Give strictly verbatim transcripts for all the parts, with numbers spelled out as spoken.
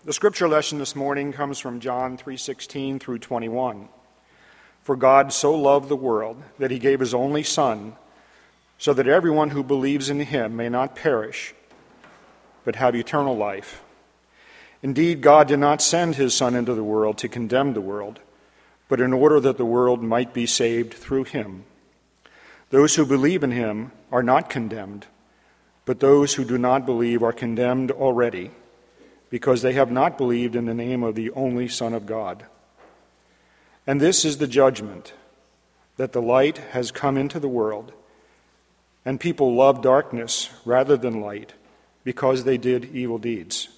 The scripture lesson this morning comes from John three sixteen through twenty-one. For God so loved the world that he gave his only Son, so that everyone who believes in him may not perish, but have eternal life. Indeed, God did not send his Son into the world to condemn the world, but in order that the world might be saved through him. Those who believe in him are not condemned, but those who do not believe are condemned already, because they have not believed in the name of the only Son of God. And this is the judgment, that the light has come into the world, and people love darkness rather than light, because they did evil deeds.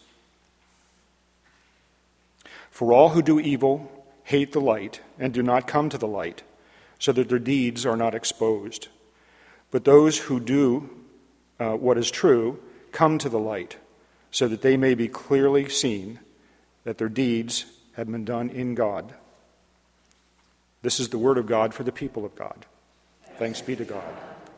For all who do evil hate the light and do not come to the light, so that their deeds are not exposed. But those who do uh, what is true come to the light, so that they may be clearly seen that their deeds have been done in God. This is the word of God for the people of God. Thanks be to God.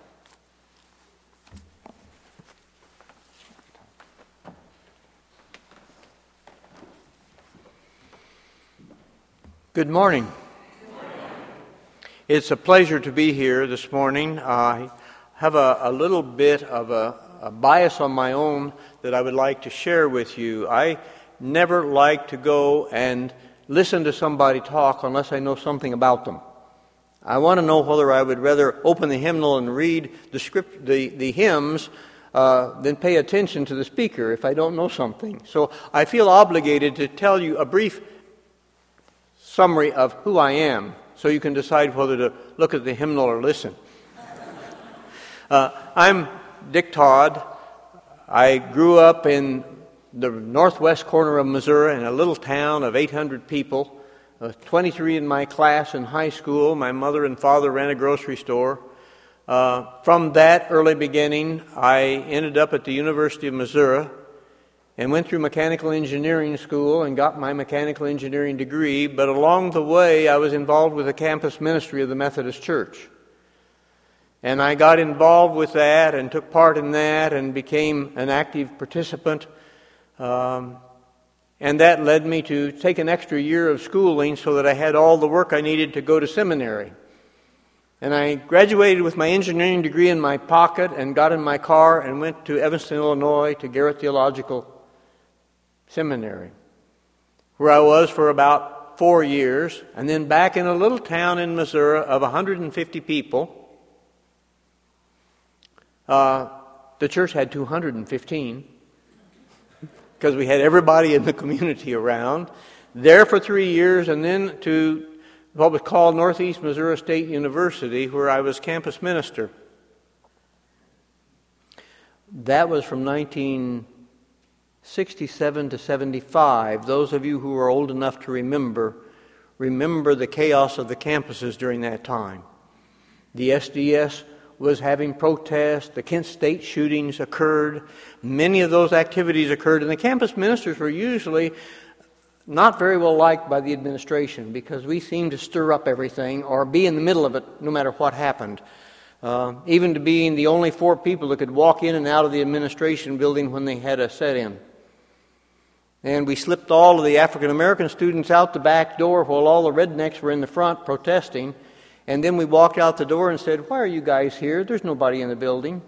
Good morning. Good morning. It's a pleasure to be here this morning. I have a, a little bit of a, a bias on my own that I would like to share with you. I never like to go and listen to somebody talk unless I know something about them. I want to know whether I would rather open the hymnal and read the script, the, the hymns, uh, than pay attention to the speaker if I don't know something. So I feel obligated to tell you a brief summary of who I am, so you can decide whether to look at the hymnal or listen. uh, I'm Dick Todd. I grew up in the northwest corner of Missouri in a little town of eight hundred people, uh, twenty-three in my class in high school. My mother and father ran a grocery store. Uh, from that early beginning, I ended up at the University of Missouri and went through mechanical engineering school and got my mechanical engineering degree, but along the way I was involved with the campus ministry of the Methodist Church. And I got involved with that and took part in that and became an active participant. Um, and that led me to take an extra year of schooling so that I had all the work I needed to go to seminary. And I graduated with my engineering degree in my pocket and got in my car and went to Evanston, Illinois to Garrett Theological Seminary, where I was for about four years, and then back in a little town in Missouri of one hundred fifty people. Uh, the church had two hundred fifteen, because we had everybody in the community around. There for three years, and then to what was called Northeast Missouri State University, where I was campus minister. That was from nineteen sixty-seven to seventy-five. Those of you who are old enough to remember, remember the chaos of the campuses during that time. The S D S was having protests. The Kent State shootings occurred. Many of those activities occurred, and the campus ministers were usually not very well liked by the administration because we seemed to stir up everything or be in the middle of it no matter what happened. Uh, even to being the only four people that could walk in and out of the administration building when they had a set-in. And we slipped all of the African-American students out the back door while all the rednecks were in the front protesting. And then we walked out the door and said, "Why are you guys here? There's nobody in the building."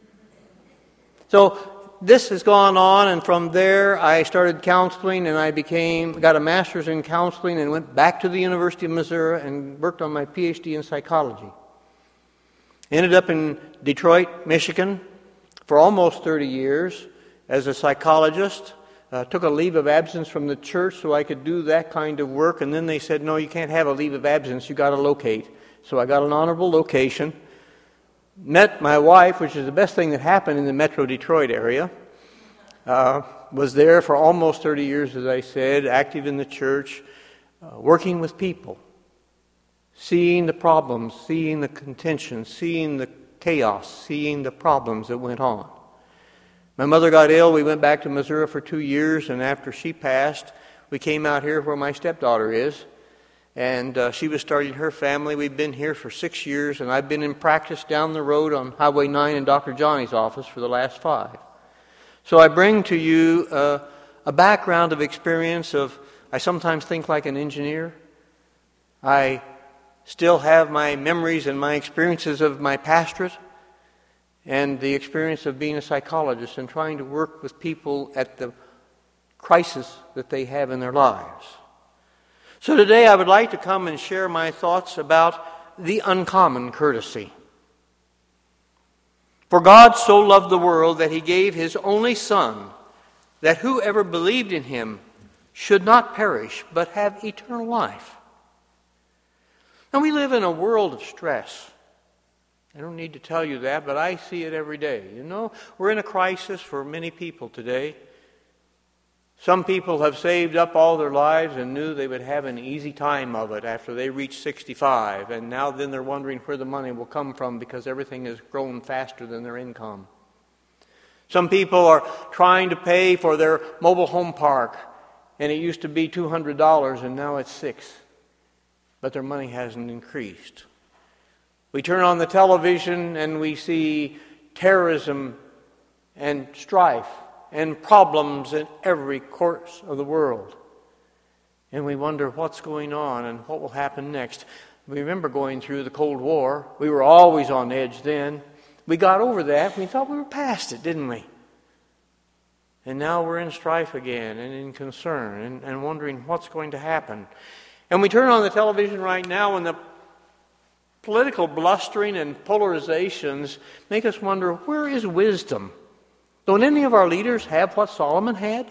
So this has gone on, and from there I started counseling, and I became got a master's in counseling and went back to the University of Missouri and worked on my P H D in psychology. Ended up in Detroit, Michigan for almost thirty years as a psychologist. Uh, took a leave of absence from the church so I could do that kind of work, and then they said, "No, you can't have a leave of absence, you got to locate." So I got an honorable location. Met my wife, which is the best thing that happened in the Metro Detroit area. Uh, was there for almost thirty years, as I said, active in the church, uh, working with people, seeing the problems, seeing the contention, seeing the chaos, seeing the problems that went on. My mother got ill. We went back to Missouri for two years, and after she passed, we came out here where my stepdaughter is. And uh, she was starting her family. We've been here for six years, and I've been in practice down the road on Highway nine in Doctor Johnny's office for the last five. So I bring to you uh, a background of experience of, I sometimes think like an engineer. I still have my memories and my experiences of my pastorate and the experience of being a psychologist and trying to work with people at the crisis that they have in their lives. So today I would like to come and share my thoughts about the uncommon courtesy. For God so loved the world that he gave his only Son, that whoever believed in him should not perish, but have eternal life. Now we live in a world of stress. I don't need to tell you that, but I see it every day. You know, we're in a crisis for many people today. Some people have saved up all their lives and knew they would have an easy time of it after they reach sixty-five, and now then they're wondering where the money will come from because everything has grown faster than their income. Some people are trying to pay for their mobile home park, and it used to be two hundred dollars and now it's six dollars, but their money hasn't increased. We turn on the television and we see terrorism and strife and problems in every course of the world. And we wonder what's going on and what will happen next. We remember going through the Cold War. We were always on edge then. We got over that. We thought we were past it, didn't we? And now we're in strife again and in concern and, and wondering what's going to happen. And we turn on the television right now and the political blustering and polarizations make us wonder, where is wisdom? Don't any of our leaders have what Solomon had?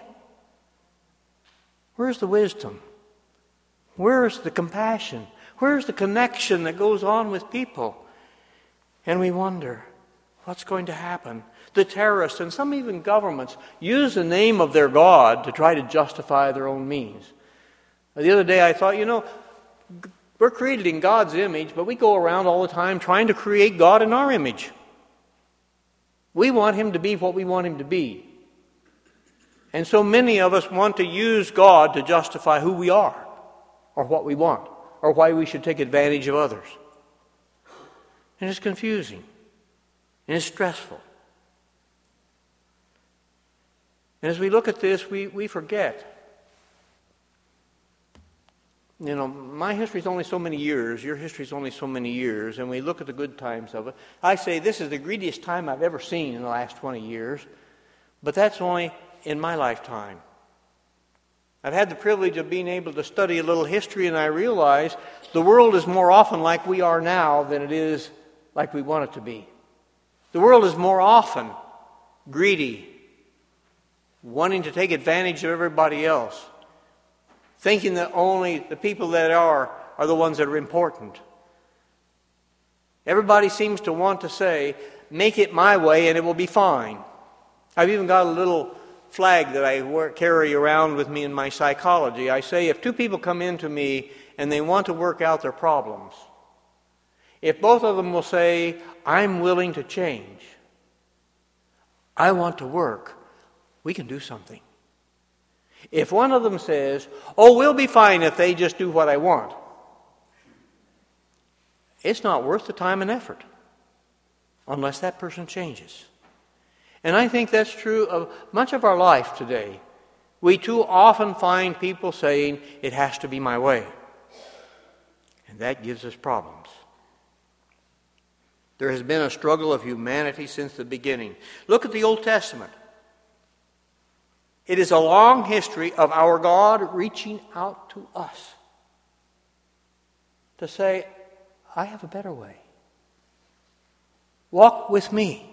Where's the wisdom? Where's the compassion? Where's the connection that goes on with people? And we wonder, what's going to happen? The terrorists and some even governments use the name of their God to try to justify their own means. The other day I thought, you know, we're created in God's image, but we go around all the time trying to create God in our image. We want him to be what we want him to be. And so many of us want to use God to justify who we are, or what we want, or why we should take advantage of others. And it's confusing. And it's stressful. And as we look at this, we, we forget. You know, my history is only so many years. Your history is only so many years. And we look at the good times of it. I say this is the greediest time I've ever seen in the last twenty years. But that's only in my lifetime. I've had the privilege of being able to study a little history, and I realize the world is more often like we are now than it is like we want it to be. The world is more often greedy, wanting to take advantage of everybody else, thinking that only the people that are are the ones that are important. Everybody seems to want to say, make it my way and it will be fine. I've even got a little flag that I wear, carry around with me in my psychology. I say, if two people come in to me and they want to work out their problems, if both of them will say, I'm willing to change, I want to work, we can do something. If one of them says, oh, we'll be fine if they just do what I want, it's not worth the time and effort unless that person changes. And I think that's true of much of our life today. We too often find people saying, it has to be my way. And that gives us problems. There has been a struggle of humanity since the beginning. Look at the Old Testament. It is a long history of our God reaching out to us to say, I have a better way. Walk with me.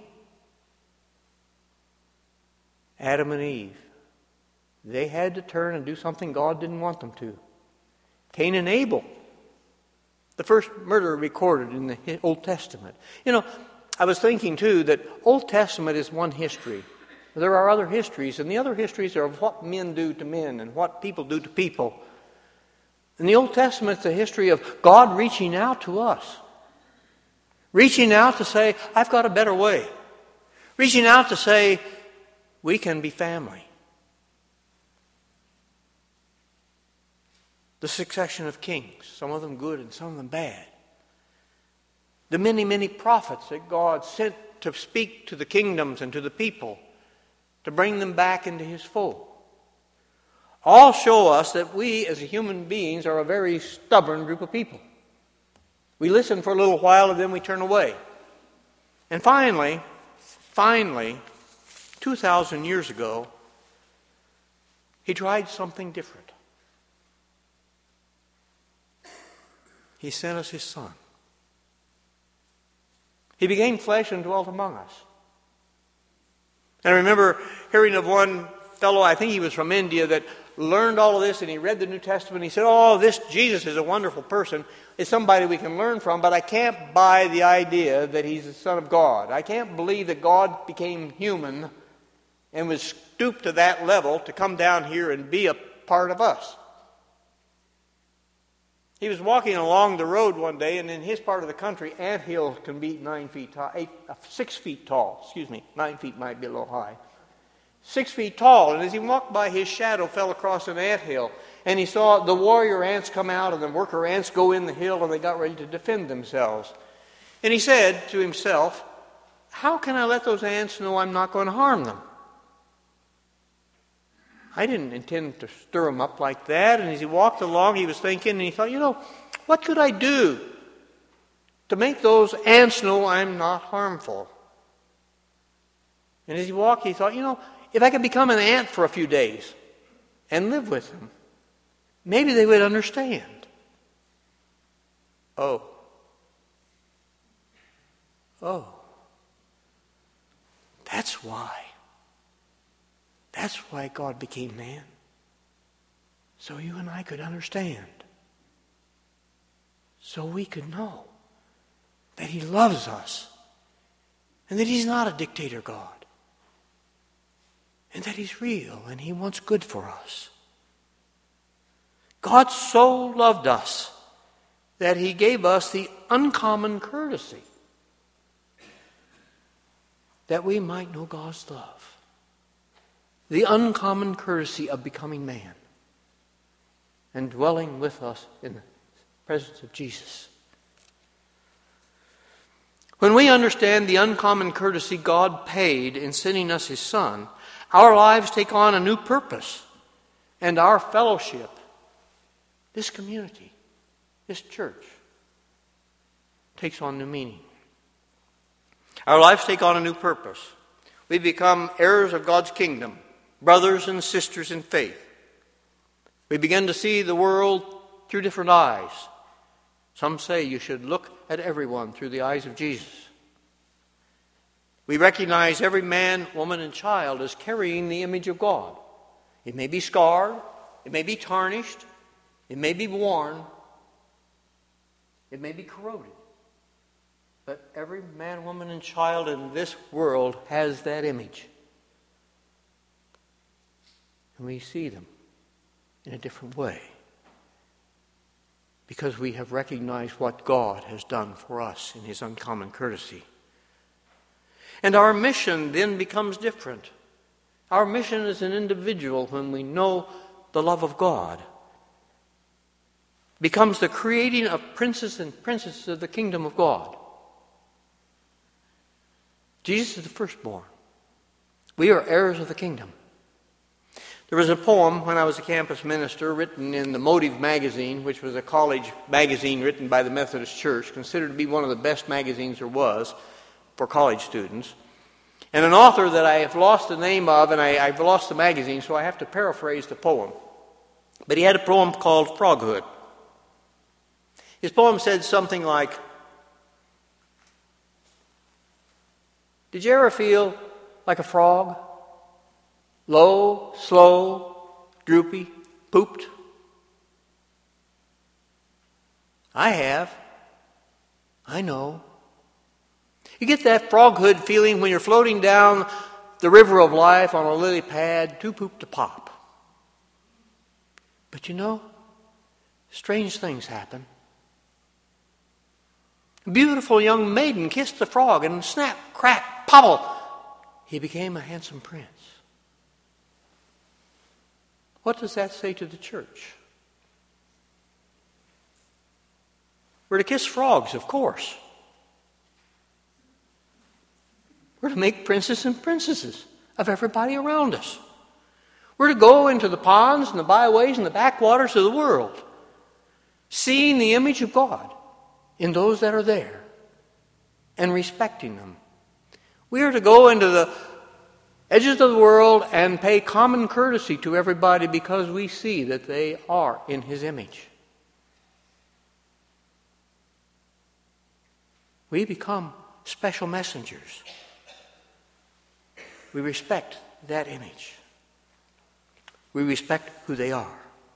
Adam and Eve, they had to turn and do something God didn't want them to. Cain and Abel, the first murder recorded in the Old Testament. You know, I was thinking too that Old Testament is one history. There are other histories, and the other histories are of what men do to men and what people do to people. In the Old Testament, it's a history of God reaching out to us. Reaching out to say, I've got a better way. Reaching out to say, we can be family. The succession of kings, some of them good and some of them bad. The many, many prophets that God sent to speak to the kingdoms and to the people, to bring them back into his fold. all show us that we as human beings are a very stubborn group of people. We listen for a little while and then we turn away. And finally, finally, two thousand years ago, he tried something different. He sent us his Son. He became flesh and dwelt among us. And I remember hearing of one fellow, I think he was from India, that learned all of this, and he read the New Testament. He said, oh, this Jesus is a wonderful person. It's somebody we can learn from, but I can't buy the idea that he's the Son of God. I can't believe that God became human and was stooped to that level to come down here and be a part of us. He was walking along the road one day, and in his part of the country, anthill can be nine feet tall, eight, uh, six feet tall. Excuse me, nine feet might be a little high. Six feet tall, and as he walked by, his shadow fell across an anthill, and he saw the warrior ants come out, and the worker ants go in the hill, and they got ready to defend themselves. And he said to himself, how can I let those ants know I'm not going to harm them? I didn't intend to stir him up like that. And as he walked along, he was thinking, and he thought, you know, what could I do to make those ants know I'm not harmful? And as he walked, he thought, you know, if I could become an ant for a few days and live with them, maybe they would understand. Oh. Oh. That's why. That's why God became man. So you and I could understand. So we could know that he loves us and that he's not a dictator God. And that he's real and he wants good for us. God so loved us that he gave us the uncommon courtesy that we might know God's love. The uncommon courtesy of becoming man and dwelling with us in the presence of Jesus. When we understand the uncommon courtesy God paid in sending us his Son, our lives take on a new purpose, and our fellowship, this community, this church, takes on new meaning. Our lives take on a new purpose. We become heirs of God's kingdom, brothers and sisters in faith. We begin to see the world through different eyes. Some say you should look at everyone through the eyes of Jesus. We recognize every man, woman, and child as carrying the image of God. It may be scarred, it may be tarnished, it may be worn, it may be corroded. But every man, woman, and child in this world has that image. And we see them in a different way because we have recognized what God has done for us in his uncommon courtesy. And our mission then becomes different. Our mission as an individual, when we know the love of God, becomes the creating of princes and princesses of the kingdom of God. Jesus is the firstborn. We are heirs of the kingdom. There was a poem when I was a campus minister written in the Motive magazine, which was a college magazine written by the Methodist Church, considered to be one of the best magazines there was for college students. And an author that I have lost the name of, and I, I've lost the magazine, so I have to paraphrase the poem. But he had a poem called Froghood. His poem said something like, did you ever feel like a frog? Low, slow, droopy, pooped? I have. I know. You get that froghood feeling when you're floating down the river of life on a lily pad, too poop to pop. But you know, strange things happen. A beautiful young maiden kissed the frog and snap, crack, pobble, he became a handsome prince. What does that say to the church? We're to kiss frogs, of course. We're to make princes and princesses of everybody around us. We're to go into the ponds and the byways and the backwaters of the world, seeing the image of God in those that are there and respecting them. We are to go into the edges of the world and pay common courtesy to everybody because we see that they are in His image. We become special messengers. We respect that image. We respect who they are.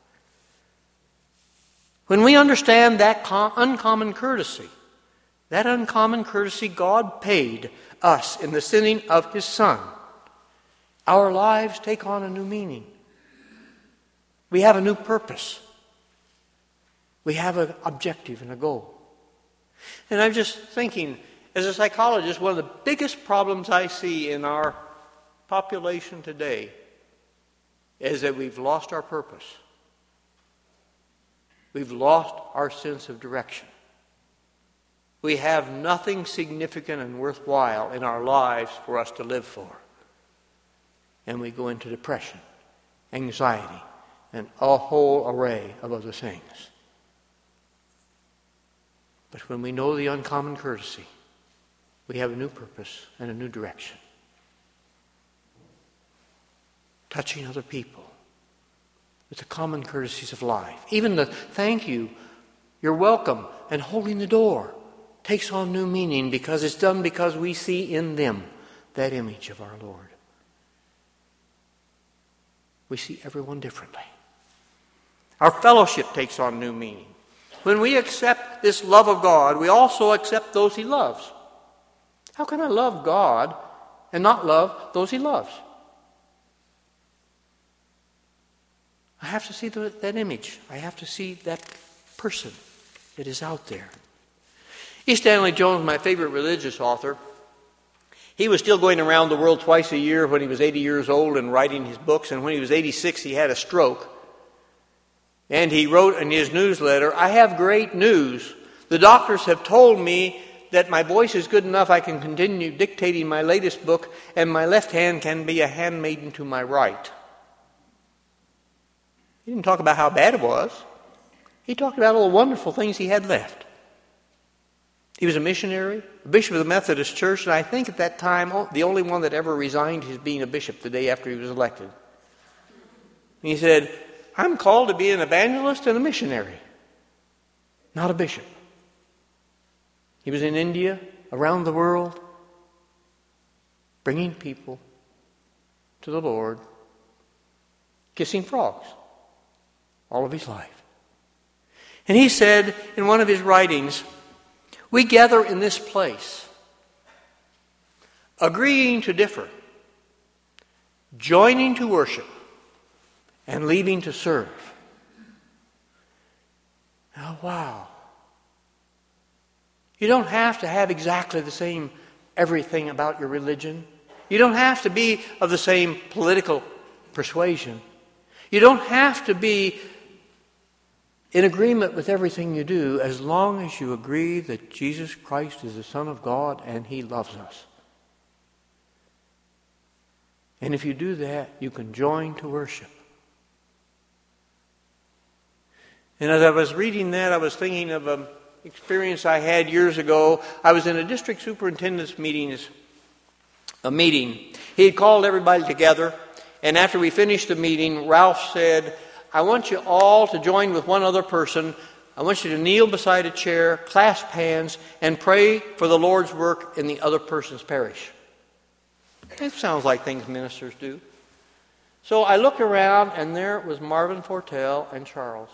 When we understand that com- uncommon courtesy, that uncommon courtesy God paid us in the sending of His Son, our lives take on a new meaning. We have a new purpose. We have an objective and a goal. And I'm just thinking, as a psychologist, one of the biggest problems I see in our population today is that we've lost our purpose. We've lost our sense of direction. We have nothing significant and worthwhile in our lives for us to live for. And we go into depression, anxiety, and a whole array of other things. But when we know the uncommon courtesy, we have a new purpose and a new direction. Touching other people with the common courtesies of life. Even the thank you, you're welcome, and holding the door takes on new meaning because it's done because we see in them that image of our Lord. We see everyone differently. Our fellowship takes on new meaning. When we accept this love of God, we also accept those He loves. How can I love God and not love those He loves? I have to see the, that image. I have to see that person that is out there. E. Stanley Jones, my favorite religious author, he was still going around the world twice a year when he was eighty years old and writing his books. And when he was eighty-six, he had a stroke. And he wrote in his newsletter, "I have great news. The doctors have told me that my voice is good enough I can continue dictating my latest book, and my left hand can be a handmaiden to my right." He didn't talk about how bad it was. He talked about all the wonderful things he had left. He was a missionary, a bishop of the Methodist Church, and I think at that time the only one that ever resigned his being a bishop the day after he was elected. And he said, "I'm called to be an evangelist and a missionary, not a bishop." He was in India, around the world, bringing people to the Lord, kissing frogs all of his life. And he said in one of his writings, "We gather in this place, agreeing to differ, joining to worship, and leaving to serve." Oh, wow. You don't have to have exactly the same everything about your religion. You don't have to be of the same political persuasion. You don't have to be in agreement with everything you do as long as you agree that Jesus Christ is the Son of God and He loves us. And if you do that, you can join to worship. And as I was reading that, I was thinking of an experience I had years ago. I was in a district superintendent's meetings, a meeting. He had called everybody together, and after we finished the meeting, Ralph said, "I want you all to join with one other person. I want you to kneel beside a chair, clasp hands, and pray for the Lord's work in the other person's parish." It sounds like things ministers do. So I looked around, and there was Marvin Fortell and Charles.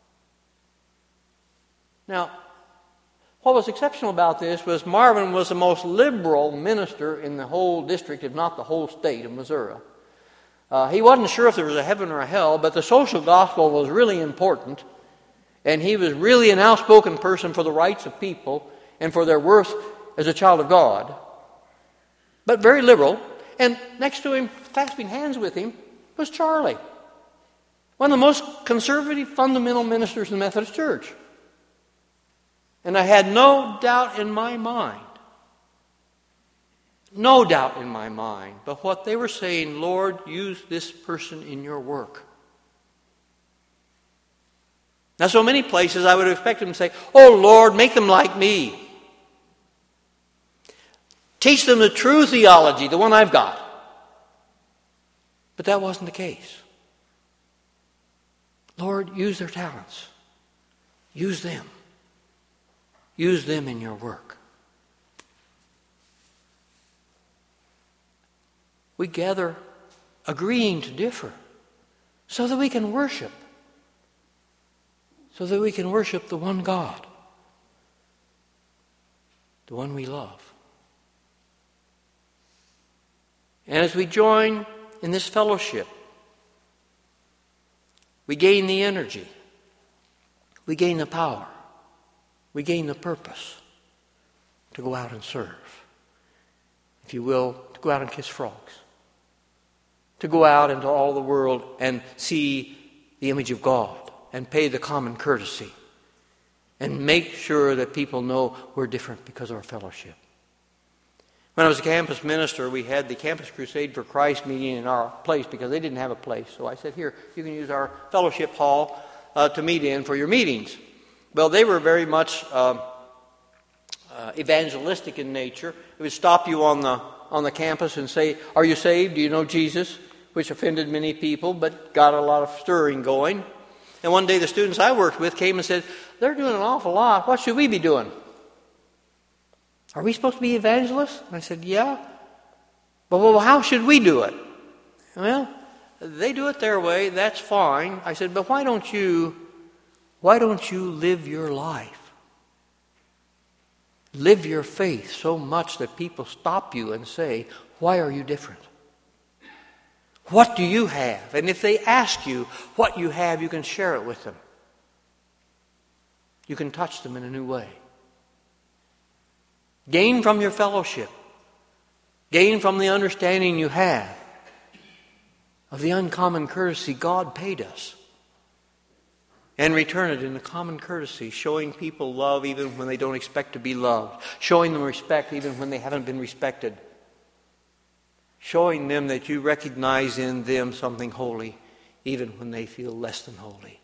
Now, what was exceptional about this was Marvin was the most liberal minister in the whole district, if not the whole state of Missouri. Uh, he wasn't sure if there was a heaven or a hell, but the social gospel was really important, and he was really an outspoken person for the rights of people and for their worth as a child of God, but very liberal. And next to him, clasping hands with him, was Charlie, one of the most conservative, fundamental ministers in the Methodist Church. And I had no doubt in my mind No doubt in my mind. But what they were saying, Lord, use this person in your work. Now, so many places I would expect them to say, oh, Lord, make them like me. Teach them the true theology, the one I've got. But that wasn't the case. Lord, use their talents. Use them. Use them in your work. We gather agreeing to differ so that we can worship. So that we can worship the one God. The one we love. And as we join in this fellowship, we gain the energy. We gain the power. We gain the purpose to go out and serve. If you will, to go out and kiss frogs. To go out into all the world and see the image of God and pay the common courtesy and make sure that people know we're different because of our fellowship. When I was a campus minister, we had the Campus Crusade for Christ meeting in our place because they didn't have a place. So I said, here, you can use our fellowship hall uh, to meet in for your meetings. Well, they were very much uh, uh, evangelistic in nature. It would stop you on the on the campus and say, are you saved? Do you know Jesus? Which offended many people, but got a lot of stirring going. And one day the students I worked with came and said, they're doing an awful lot. What should we be doing? Are we supposed to be evangelists? And I said, yeah. But well, how should we do it? Well, they do it their way. That's fine. I said, but why don't you, why don't you live your life? Live your faith so much that people stop you and say, why are you different? What do you have? And if they ask you what you have, you can share it with them. You can touch them in a new way. Gain from your fellowship. Gain from the understanding you have of the uncommon courtesy God paid us. And return it in the common courtesy, showing people love even when they don't expect to be loved. Showing them respect even when they haven't been respected. Showing them that you recognize in them something holy, even when they feel less than holy.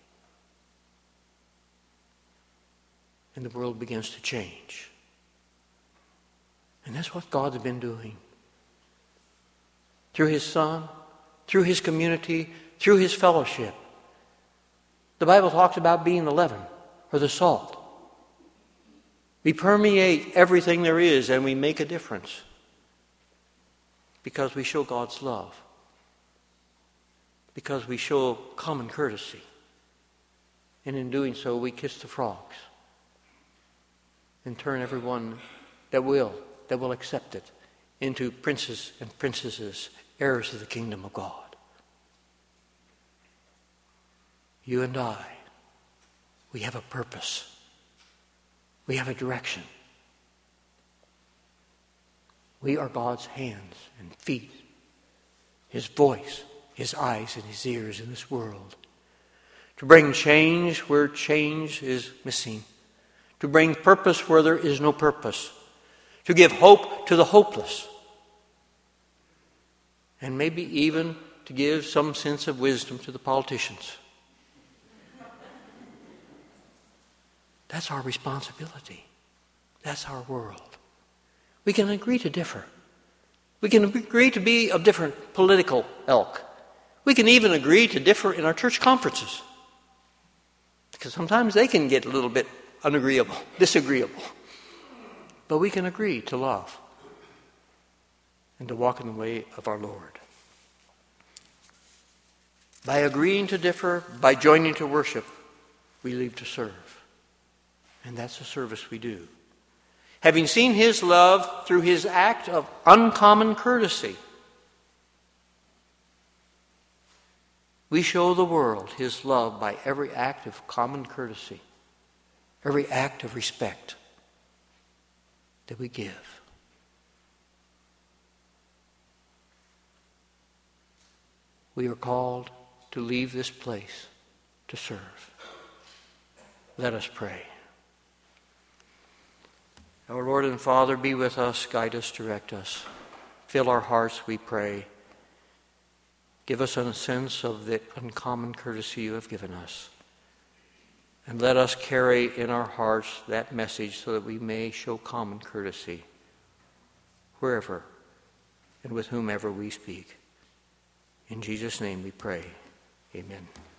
And the world begins to change. And that's what God's been doing. Through His Son, through His community, through His fellowship. The Bible talks about being the leaven or the salt. We permeate everything there is and we make a difference. Because we show God's love. Because we show common courtesy. And in doing so, we kiss the frogs. And turn everyone that will, that will accept it, into princes and princesses, heirs of the kingdom of God. You and I, we have a purpose. We have a direction. We are God's hands and feet, His voice, His eyes and His ears in this world. To bring change where change is missing. To bring purpose where there is no purpose. To give hope to the hopeless. And maybe even to give some sense of wisdom to the politicians. That's our responsibility. That's our world. We can agree to differ. We can agree to be of different political ilk. We can even agree to differ in our church conferences. Because sometimes they can get a little bit unagreeable, disagreeable. But we can agree to love and to walk in the way of our Lord. By agreeing to differ, by joining to worship, we leave to serve. And that's the service we do. Having seen His love through His act of uncommon courtesy, we show the world His love by every act of common courtesy, every act of respect that we give. We are called to leave this place to serve. Let us pray. Our Lord and Father, be with us, guide us, direct us. Fill our hearts, we pray. Give us a sense of the uncommon courtesy you have given us. And let us carry in our hearts that message so that we may show common courtesy wherever and with whomever we speak. In Jesus' name we pray. Amen.